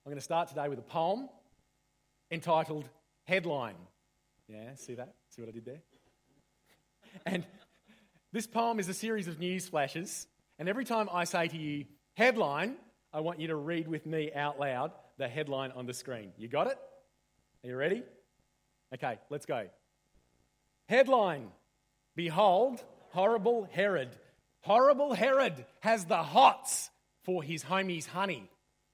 I'm going to start today with a poem entitled Headline. Yeah, see that? See what I did there? And this poem is a series of news flashes, and every time I say to you, headline, I want you to read with me out loud the headline on the screen. You got it? Are you ready? Okay, let's go. Headline, behold, horrible Herod. Horrible Herod has the hots for his homie's honey.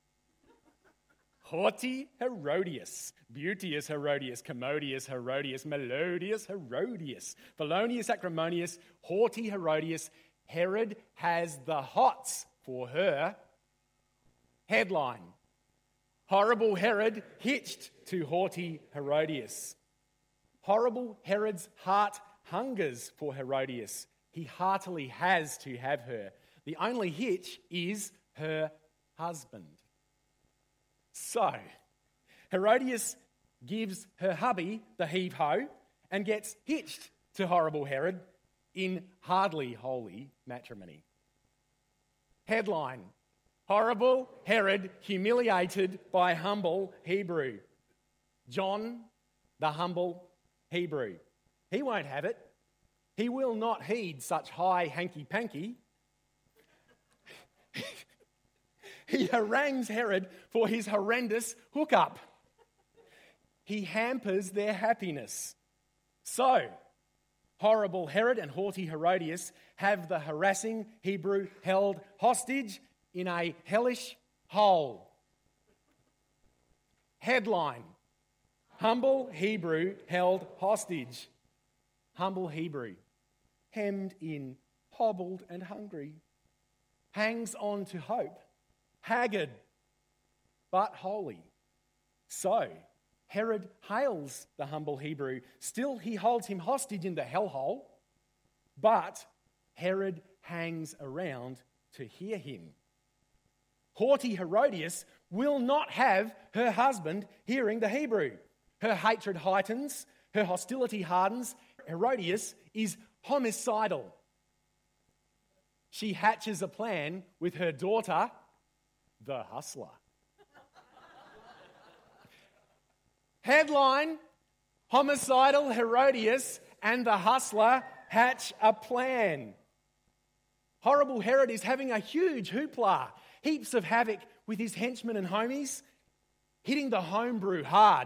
Haughty Herodias, beauteous Herodias, commodious Herodias, melodious Herodias, felonious acrimonious, haughty Herodias. Herod has the hots for her. Headline, horrible Herod hitched to haughty Herodias. Horrible Herod's heart hungers for Herodias. He heartily has to have her. The only hitch is her husband. So, Herodias gives her hubby the heave-ho and gets hitched to horrible Herod in hardly holy matrimony. Headline, horrible Herod humiliated by humble Hebrew. John, the humble Hebrew. He won't have it. He will not heed such high hanky-panky. He harangues Herod for his horrendous hookup. He hampers their happiness. So, horrible Herod and haughty Herodias have the harassing Hebrew held hostage in a hellish hole. Headline, humble Hebrew held hostage. Humble Hebrew, hemmed in, hobbled and hungry, hangs on to hope, haggard but holy. So, Herod hails the humble Hebrew. Still, he holds him hostage in the hellhole, but Herod hangs around to hear him. Haughty Herodias will not have her husband hearing the Hebrew. Her hatred heightens, her hostility hardens. Herodias is homicidal. She hatches a plan with her daughter, the hustler. Headline, homicidal Herodias and the hustler hatch a plan. Horrible Herod is having a huge hoopla, heaps of havoc with his henchmen and homies, hitting the homebrew hard.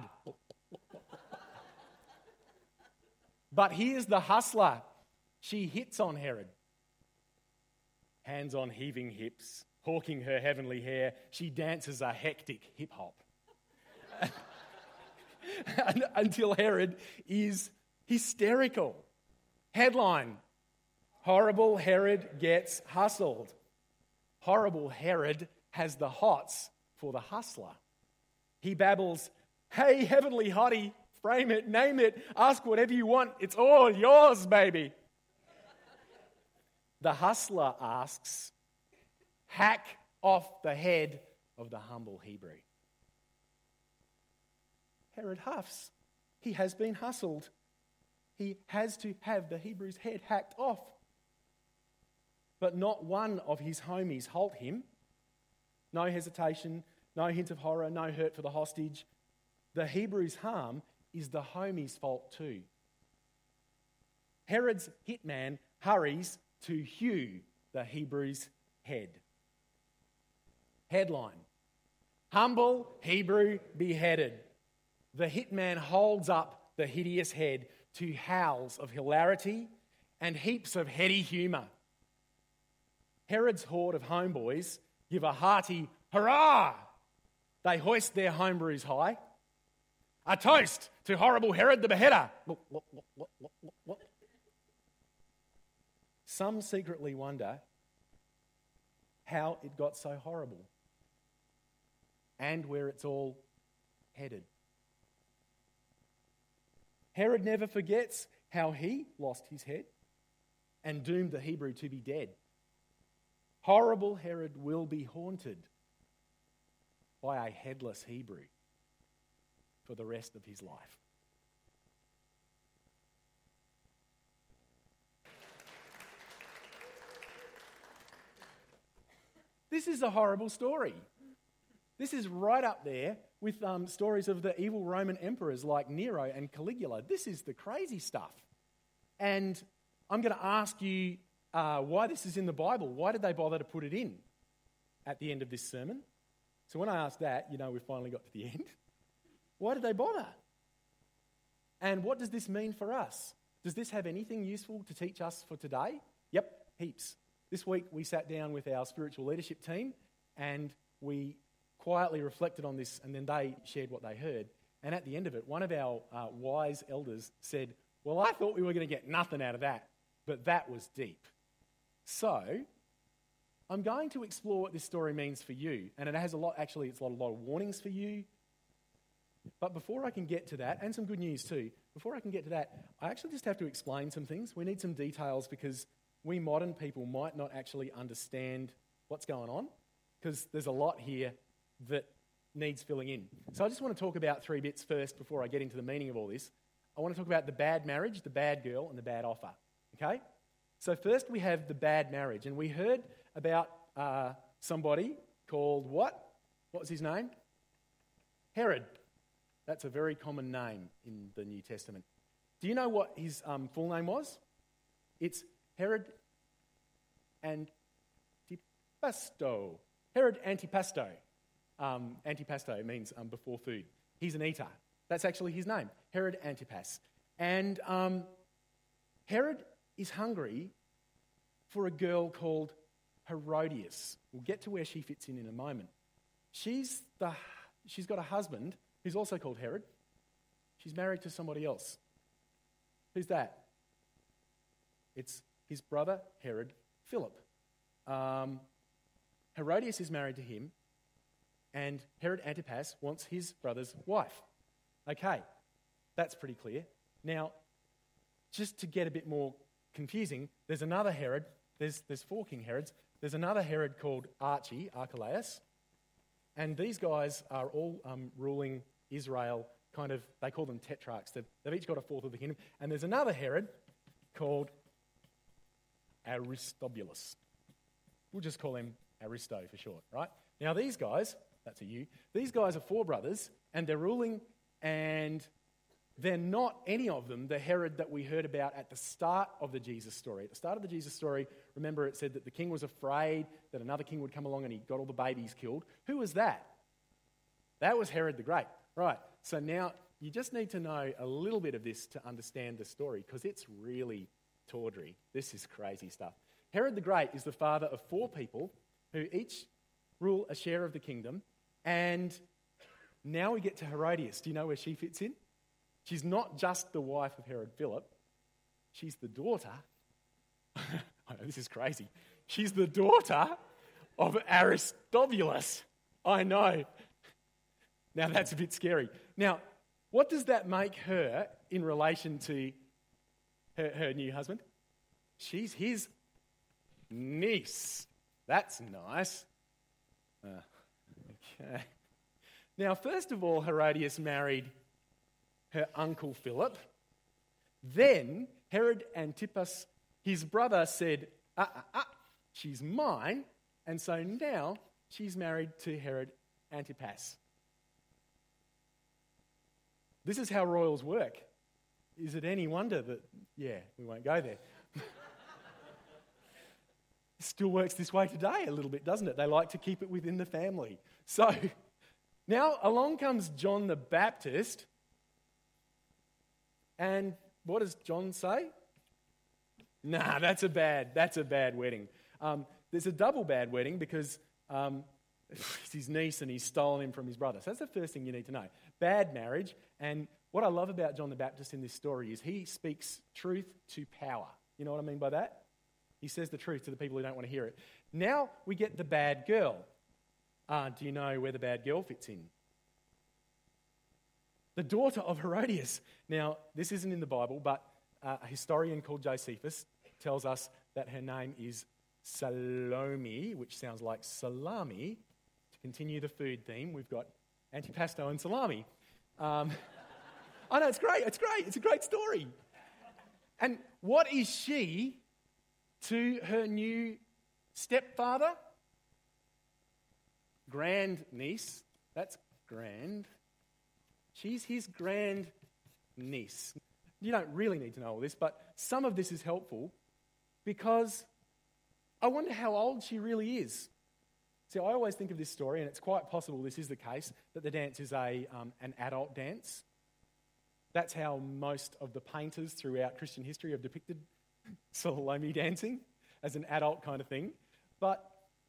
But here's the hustler. She hits on Herod. Hands on heaving hips, hawking her heavenly hair, she dances a hectic hip-hop. Until Herod is hysterical. Headline, horrible Herod gets hustled. Horrible Herod has the hots for the hustler. He babbles, hey, heavenly hottie, frame it, name it, ask whatever you want, it's all yours, baby. The hustler asks, hack off the head of the humble Hebrew. Herod huffs. He has been hustled. He has to have the Hebrew's head hacked off. But not one of his homies halt him. No hesitation, no hint of horror, no hurt for the hostage. The Hebrew's harm is the homie's fault too. Herod's hitman hurries to hew the Hebrew's head. Headline, humble Hebrew beheaded. The hitman holds up the hideous head to howls of hilarity and heaps of heady humour. Herod's horde of homeboys give a hearty hurrah. They hoist their homebrews high. A toast to horrible Herod the beheader. Some secretly wonder how it got so horrible and where it's all headed. Herod never forgets how he lost his head and doomed the Hebrew to be dead. Horrible Herod will be haunted by a headless Hebrew for the rest of his life. This is a horrible story. This is right up there with stories of the evil Roman emperors like Nero and Caligula. This is the crazy stuff. And I'm going to ask you why this is in the Bible. Why did they bother to put it in at the end of this sermon? So when I ask that, you know we've finally got to the end. Why did they bother? And what does this mean for us? Does this have anything useful to teach us for today? Yep, heaps. This week we sat down with our spiritual leadership team and we quietly reflected on this, and then they shared what they heard. And at the end of it, one of our wise elders said, well, I thought we were going to get nothing out of that, but that was deep. So I'm going to explore what this story means for you. And it has a lot, actually, it's a lot of warnings for you. But before I can get to that, and some good news too, before I can get to that, I actually just have to explain some things. We need some details because we modern people might not actually understand what's going on, because there's a lot here that needs filling in. So I just want to talk about 3 bits first before I get into the meaning of all this. I want to talk about the bad marriage, the bad girl, and the bad offer. Okay? So first we have the bad marriage. And we heard about somebody called what? What was his name? Herod. That's a very common name in the New Testament. Do you know what his full name was? It's Herod Antipasto. Herod Antipasto. Antipasto means before food. He's an eater. That's actually his name, Herod Antipas. And Herod is hungry for a girl called Herodias. We'll get to where she fits in a moment. She's got a husband who's also called Herod. She's married to somebody else. Who's that? It's his brother, Herod Philip. Herodias is married to him, and Herod Antipas wants his brother's wife. Okay, that's pretty clear. Now, just to get a bit more confusing, there's another Herod. There's 4 King Herods. There's another Herod called Archelaus, and these guys are all ruling Israel. They call them tetrarchs. They've each got a fourth of the kingdom. And there's another Herod called Aristobulus. We'll just call him Aristo for short, right? Now these guys, that's a you, these guys are 4 brothers, and they're ruling, and they're not, any of them, the Herod that we heard about at the start of the Jesus story. At the start of the Jesus story, remember it said that the king was afraid that another king would come along and he got all the babies killed. Who was that? That was Herod the Great. Right, so now you just need to know a little bit of this to understand the story, because it's really tawdry. This is crazy stuff. Herod the Great is the father of 4 people who each rule a share of the kingdom, and now we get to Herodias. Do you know where she fits in? She's not just the wife of Herod Philip. She's the daughter. I know, this is crazy. She's the daughter of Aristobulus. I know. Now that's a bit scary. Now, what does that make her in relation to her new husband? She's his niece. That's nice. Okay. Now, first of all, Herodias married her uncle Philip. Then Herod Antipas, his brother, said, she's mine. And so now she's married to Herod Antipas. This is how royals work. Is it any wonder that, we won't go there. It still works this way today a little bit, doesn't it? They like to keep it within the family. So now along comes John the Baptist. And what does John say? Nah, that's a bad wedding. There's a double bad wedding because it's his niece and he's stolen him from his brother. So that's the first thing you need to know. Bad marriage. And what I love about John the Baptist in this story is he speaks truth to power. You know what I mean by that? He says the truth to the people who don't want to hear it. Now we get the bad girl. Do you know where the bad girl fits in? The daughter of Herodias. Now, this isn't in the Bible, but a historian called Josephus tells us that her name is Salome, which sounds like salami. To continue the food theme, we've got antipasto and salami. I know, it's great. It's a great story. And what is she to her new stepfather? Grandniece, That's grand. She's his grand niece. You don't really need to know all this, but some of this is helpful because I wonder how old she really is. See, I always think of this story, and it's quite possible this is the case, that the dance is an adult dance. That's how most of the painters throughout Christian history have depicted Salome dancing, as an adult kind of thing. But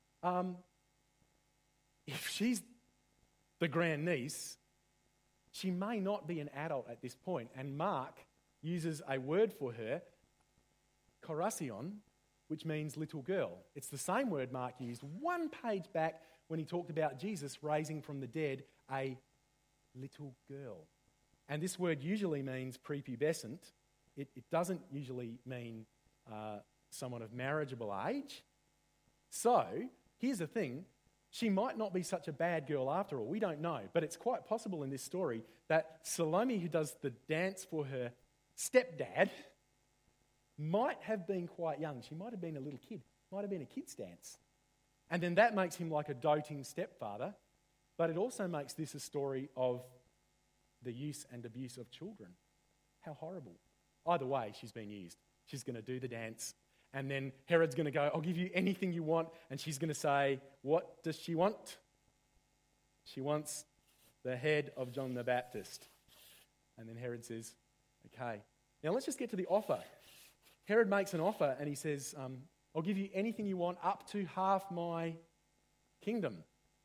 if she's the grandniece, she may not be an adult at this point. And Mark uses a word for her, korasion, which means little girl. It's the same word Mark used one page back when he talked about Jesus raising from the dead a little girl. And this word usually means prepubescent. It doesn't usually mean someone of marriageable age. So, here's the thing. She might not be such a bad girl after all. We don't know. But it's quite possible in this story that Salome, who does the dance for her stepdad, might have been quite young. She might have been a little kid. Might have been a kid's dance. And then that makes him like a doting stepfather. But it also makes this a story of the use and abuse of children. How horrible. Either way, she's been used. She's going to do the dance. And then Herod's going to go, I'll give you anything you want. And she's going to say, what does she want? She wants the head of John the Baptist. And then Herod says, okay. Now let's just get to the offer. Herod makes an offer and he says, I'll give you anything you want up to half my kingdom.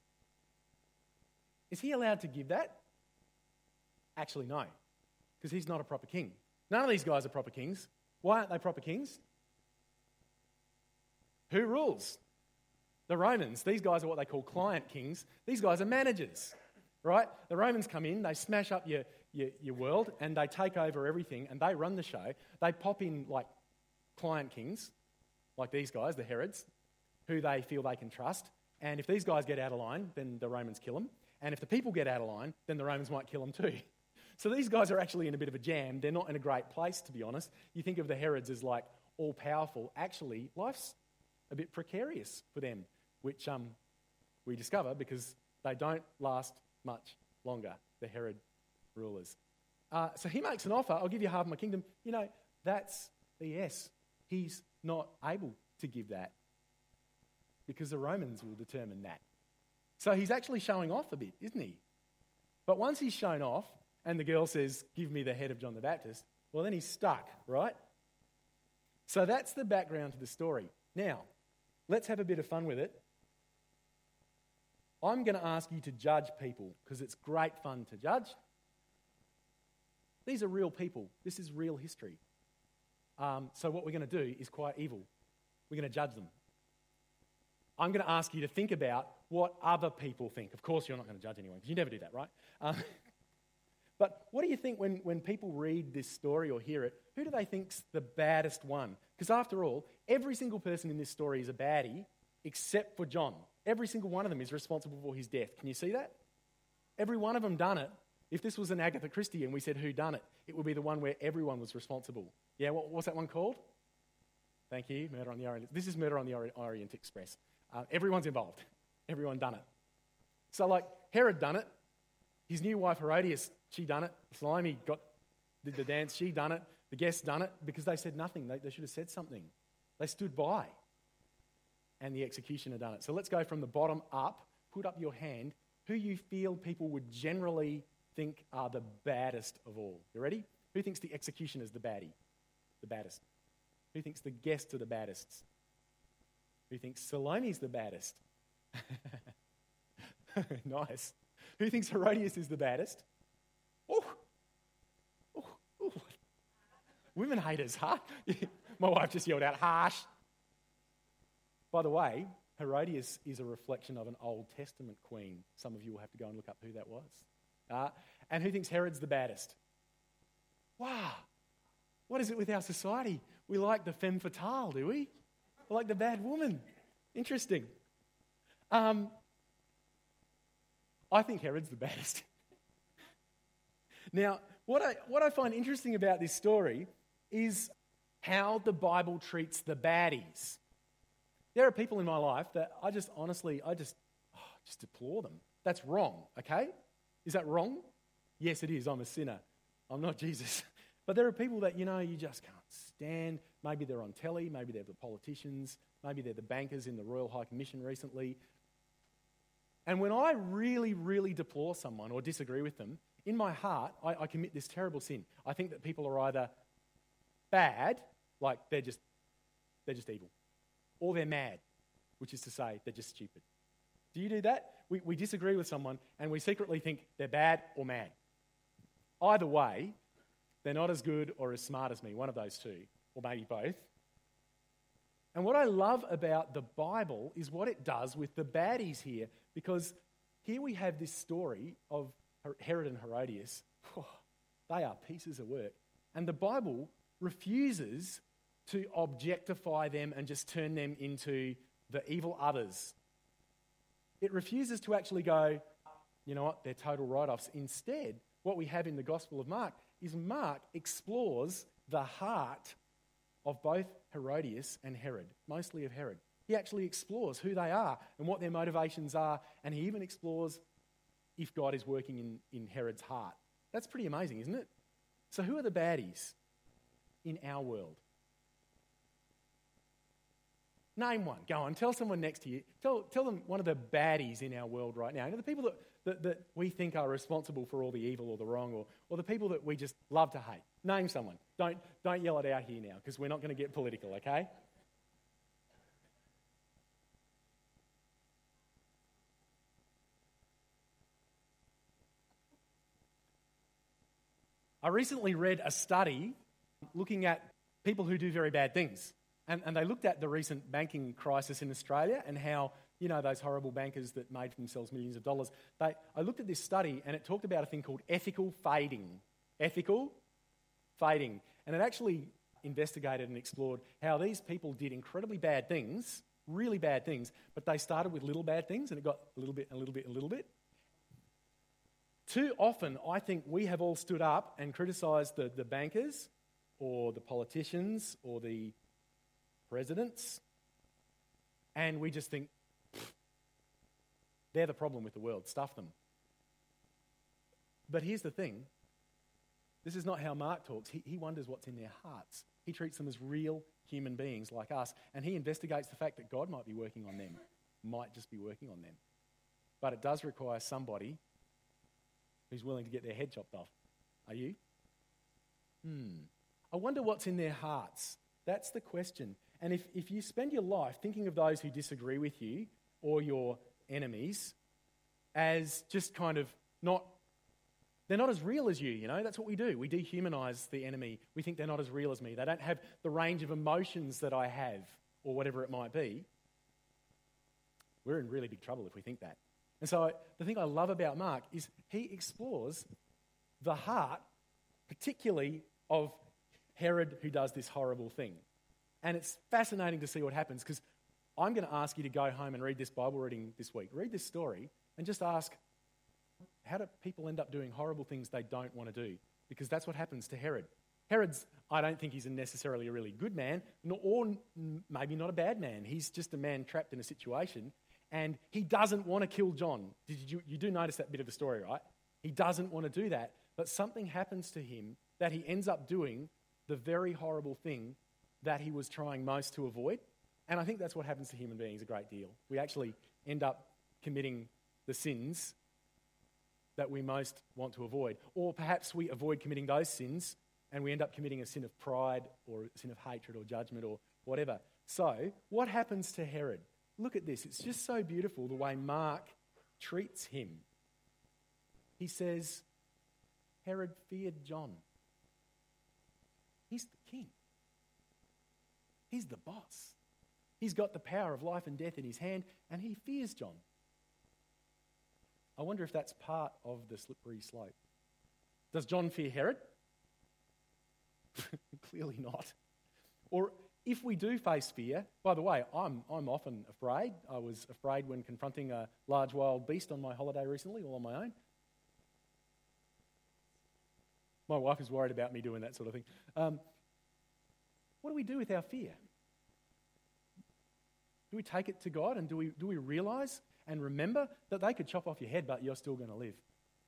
Is he allowed to give that? Actually, no, because he's not a proper king. None of these guys are proper kings. Why aren't they proper kings? Who rules? The Romans. These guys are what they call client kings. These guys are managers, right? The Romans come in, they smash up your world, and they take over everything, and they run the show. They pop in like client kings, like these guys, the Herods, who they feel they can trust. And if these guys get out of line, then the Romans kill them. And if the people get out of line, then the Romans might kill them too. So these guys are actually in a bit of a jam. They're not in a great place, to be honest. You think of the Herods as like all-powerful. Actually, life's a bit precarious for them, which we discover because they don't last much longer, the Herod rulers. So he makes an offer, I'll give you half my kingdom. You know, that's BS. He's not able to give that because the Romans will determine that. So he's actually showing off a bit, isn't he? But once he's shown off and the girl says, give me the head of John the Baptist, well, then he's stuck, right? So that's the background to the story. Now, let's have a bit of fun with it. I'm going to ask you to judge people because it's great fun to judge. These are real people. This is real history. So what we're going to do is quite evil. We're going to judge them. I'm going to ask you to think about what other people think. Of course, you're not going to judge anyone because you never do that, right? But what do you think when people read this story or hear it? Who do they think's the baddest one? Because after all, every single person in this story is a baddie except for John. Every single one of them is responsible for his death. Can you see that? Every one of them done it. If this was an Agatha Christie and we said who done it, it would be the one where everyone was responsible. Yeah, what's that one called? Thank you, Murder on the Orient. This is Murder on the Orient Express. Everyone's involved. Everyone done it. So like Herod done it. His new wife Herodias, she done it. Salome did the dance, she done it. The guests done it because they said nothing. They should have said something. They stood by. And the executioner done it. So let's go from the bottom up. Put up your hand. Who you feel people would generally think are the baddest of all. You ready? Who thinks the executioner's the baddie? The baddest. Who thinks the guests are the baddests? Who thinks Salome's the baddest? Nice. Who thinks Herodias is the baddest? Oh. Women haters, huh? My wife just yelled out, harsh. By the way, Herodias is a reflection of an Old Testament queen. Some of you will have to go and look up who that was. And who thinks Herod's the baddest? Wow. What is it with our society? We like the femme fatale, do we? We like the bad woman. Interesting. I think Herod's the baddest. Now, what I find interesting about this story is how the Bible treats the baddies. There are people in my life that I just deplore them. That's wrong, okay? Is that wrong? Yes, it is. I'm a sinner. I'm not Jesus. But there are people that, you just can't stand. Maybe they're on telly. Maybe they're the politicians. Maybe they're the bankers in the Royal High Commission recently. And when I really, really deplore someone or disagree with them, in my heart, I commit this terrible sin. I think that people are either bad, like they're just evil, or they're mad, which is to say they're just stupid. Do you do that? We disagree with someone and we secretly think they're bad or mad. Either way, they're not as good or as smart as me, one of those two, or maybe both. And what I love about the Bible is what it does with the baddies here, because here we have this story of Herod and Herodias. They are pieces of work. And the Bible refuses to objectify them and just turn them into the evil others. It refuses to actually go, you know what, they're total write-offs. Instead, what we have in the Gospel of Mark is Mark explores the heart of both Herodias and Herod, mostly of Herod. He actually explores who they are and what their motivations are, and he even explores if God is working in Herod's heart. That's pretty amazing, isn't it? So who are the baddies in our world? Name one. Go on, tell someone next to you. Tell them one of the baddies in our world right now. The people that we think are responsible for all the evil or the wrong, or the people that we just love to hate. Name someone. Don't yell it out here now, because we're not going to get political, okay? I recently read a study looking at people who do very bad things. And they looked at the recent banking crisis in Australia and how, those horrible bankers that made for themselves millions of dollars. I looked at this study and it talked about a thing called ethical fading. Ethical fading. And it actually investigated and explored how these people did incredibly bad things, really bad things, but they started with little bad things and it got a little bit, a little bit, a little bit. Too often, I think we have all stood up and criticised the bankers or the politicians or the presidents, and we just think, they're the problem with the world, stuff them. But here's the thing, this is not how Mark talks. He wonders what's in their hearts. He treats them as real human beings like us, and he investigates the fact that God might be working on them, might just be working on them. But it does require somebody who's willing to get their head chopped off. Are you? I wonder what's in their hearts. That's the question. And if you spend your life thinking of those who disagree with you or your enemies as just kind of they're not as real as you, that's what we do. We dehumanise the enemy. We think they're not as real as me. They don't have the range of emotions that I have, or whatever it might be. We're in really big trouble if we think that. And so the thing I love about Mark is he explores the heart, particularly of Herod, who does this horrible thing. And it's fascinating to see what happens, because I'm going to ask you to go home and read this Bible reading this week. Read this story and just ask, how do people end up doing horrible things they don't want to do? Because that's what happens to Herod. I don't think he's necessarily a really good man, or maybe not a bad man. He's just a man trapped in a situation, and he doesn't want to kill John. You do notice that bit of the story, right? He doesn't want to do that, but something happens to him that he ends up doing the very horrible thing that he was trying most to avoid. And I think that's what happens to human beings a great deal. We actually end up committing the sins that we most want to avoid. Or perhaps we avoid committing those sins and we end up committing a sin of pride or a sin of hatred or judgment or whatever. So, what happens to Herod? Look at this. It's just so beautiful the way Mark treats him. He says, Herod feared John. He's the king. He's the boss. He's got the power of life and death in his hand, and he fears John. I wonder if that's part of the slippery slope. Does John fear Herod? Clearly not. Or if we do face fear, by the way, I'm often afraid. I was afraid when confronting a large wild beast on my holiday recently, all on my own. My wife is worried about me doing that sort of thing. What do we do with our fear? Do we take it to God, and do we realise? And remember that they could chop off your head, but you're still going to live.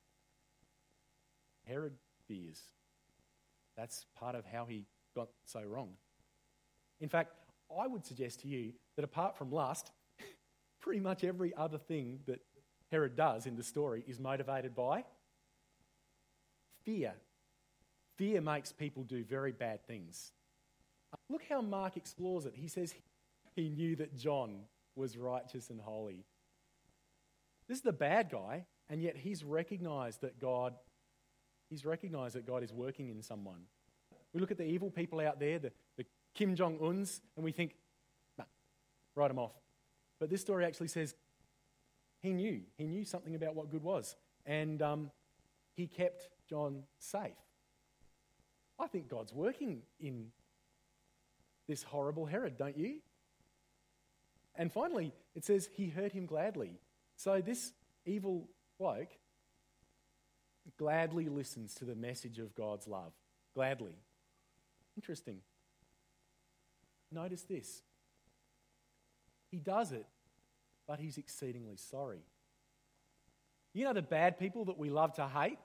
Herod fears. That's part of how he got so wrong. In fact, I would suggest to you that apart from lust, pretty much every other thing that Herod does in the story is motivated by fear. Fear makes people do very bad things. Look how Mark explores it. He says he knew that John was righteous and holy. This is the bad guy, and yet he's recognized that God is working in someone. We look at the evil people out there, the Kim Jong-uns, and we think, nah, write them off. But this story actually says he knew something about what good was, and he kept John safe. I think God's working in this horrible Herod, don't you? And finally, it says he heard him gladly. So this evil bloke gladly listens to the message of God's love. Gladly. Interesting. Notice this. He does it, but he's exceedingly sorry. You know the bad people that we love to hate?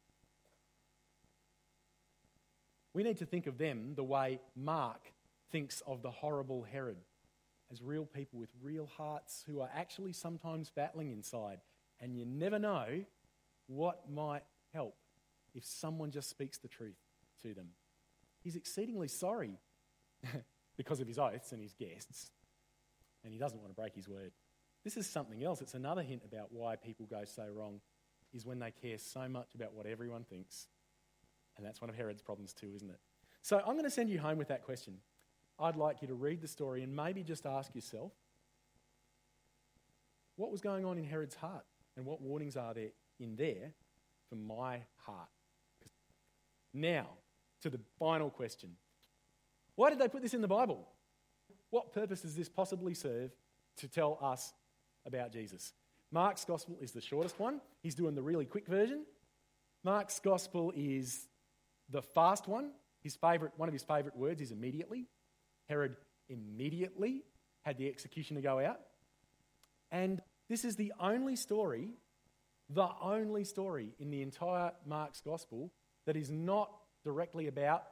We need to think of them the way Mark thinks of the horrible Herod, as real people with real hearts who are actually sometimes battling inside. And you never know what might help if someone just speaks the truth to them. He's exceedingly sorry because of his oaths and his guests, and he doesn't want to break his word. This is something else. It's another hint about why people go so wrong, is when they care so much about what everyone thinks. And that's one of Herod's problems too, isn't it? So I'm going to send you home with that question. I'd like you to read the story and maybe just ask yourself, what was going on in Herod's heart? And what warnings are there in there for my heart? Now, to the final question. Why did they put this in the Bible? What purpose does this possibly serve to tell us about Jesus? Mark's gospel is the shortest one. He's doing the really quick version. Mark's gospel is the fast one. One of his favourite words is immediately. Herod immediately had the executioner go out. And this is the only story in the entire Mark's gospel that is not directly about,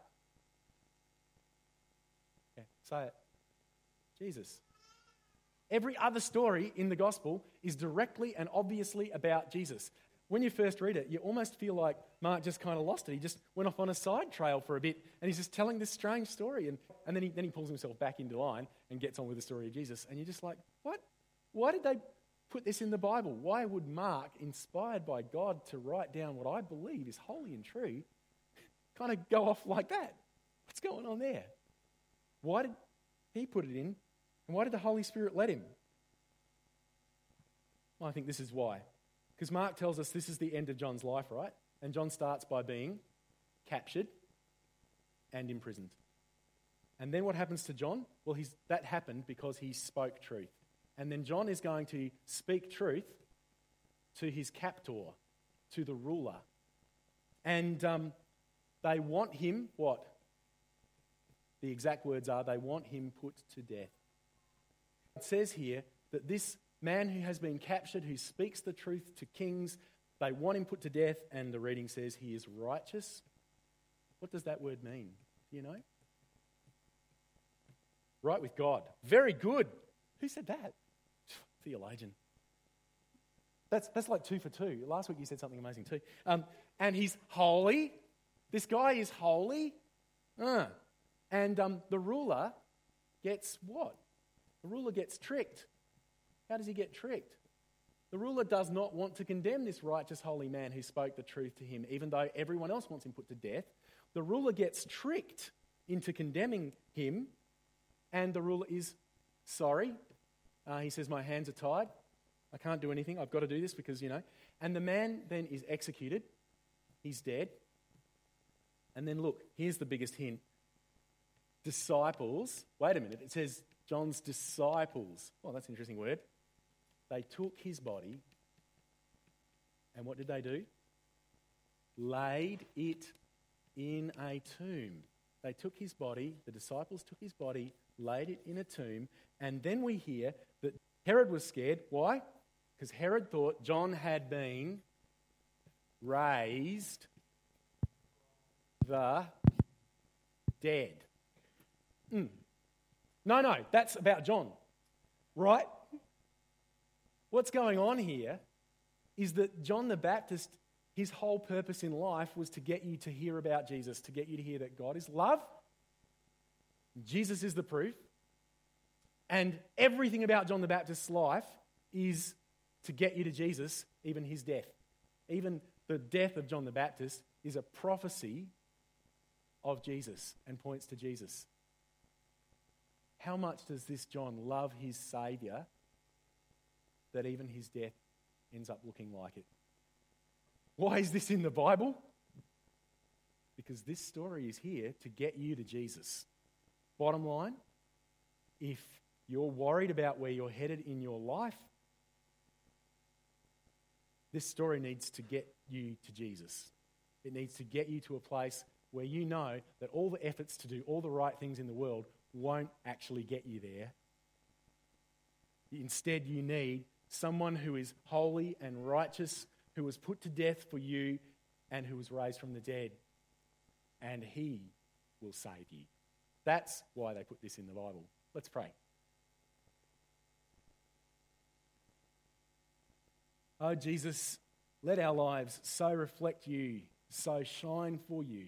say it, Jesus. Every other story in the gospel is directly and obviously about Jesus. When you first read it, you almost feel like Mark just kind of lost it. He just went off on a side trail for a bit, and he's just telling this strange story. And then he pulls himself back into line and gets on with the story of Jesus. And you're just like, what? Why did they put this in the Bible? Why would Mark, inspired by God to write down what I believe is holy and true, kind of go off like that? What's going on there? Why did he put it in? And why did the Holy Spirit let him? Well, I think this is why. Because Mark tells us this is the end of John's life, right? And John starts by being captured and imprisoned. And then what happens to John? Well, that happened because he spoke truth. And then John is going to speak truth to his captor, to the ruler. And they want him, what? The exact words are, they want him put to death. It says here that this man who has been captured, who speaks the truth to kings, they want him put to death, and the reading says he is righteous. What does that word mean? Do you know? Right with God. Very good. Who said that? Theologian. That's like 2 for 2. Last week you said something amazing too. And he's holy. This guy is holy. And the ruler gets what? The ruler gets tricked. How does he get tricked? The ruler does not want to condemn this righteous, holy man who spoke the truth to him, even though everyone else wants him put to death. The ruler gets tricked into condemning him, and the ruler is sorry. He says, my hands are tied. I can't do anything. I've got to do this because, And the man then is executed. He's dead. And then look, here's the biggest hint. Disciples. Wait a minute. It says John's disciples. Oh, that's an interesting word. They took his body, and what did they do? Laid it in a tomb. They took his body, the disciples took his body, laid it in a tomb, and then we hear that Herod was scared. Why? Because Herod thought John had been raised the dead. No, that's about John, right? What's going on here is that John the Baptist, his whole purpose in life was to get you to hear about Jesus, to get you to hear that God is love. Jesus is the proof. And everything about John the Baptist's life is to get you to Jesus, even his death. Even the death of John the Baptist is a prophecy of Jesus and points to Jesus. How much does this John love his Saviour that even his death ends up looking like it? Why is this in the Bible? Because this story is here to get you to Jesus. Bottom line, if you're worried about where you're headed in your life, this story needs to get you to Jesus. It needs to get you to a place where you know that all the efforts to do all the right things in the world won't actually get you there. Instead, you need someone who is holy and righteous, who was put to death for you and who was raised from the dead. And he will save you. That's why they put this in the Bible. Let's pray. Oh, Jesus, let our lives so reflect you, so shine for you,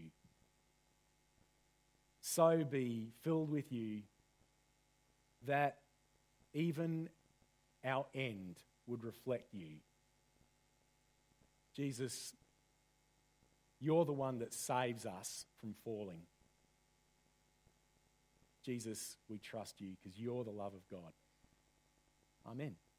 so be filled with you, that even our end would reflect you. Jesus, you're the one that saves us from falling. Jesus, we trust you because you're the love of God. Amen.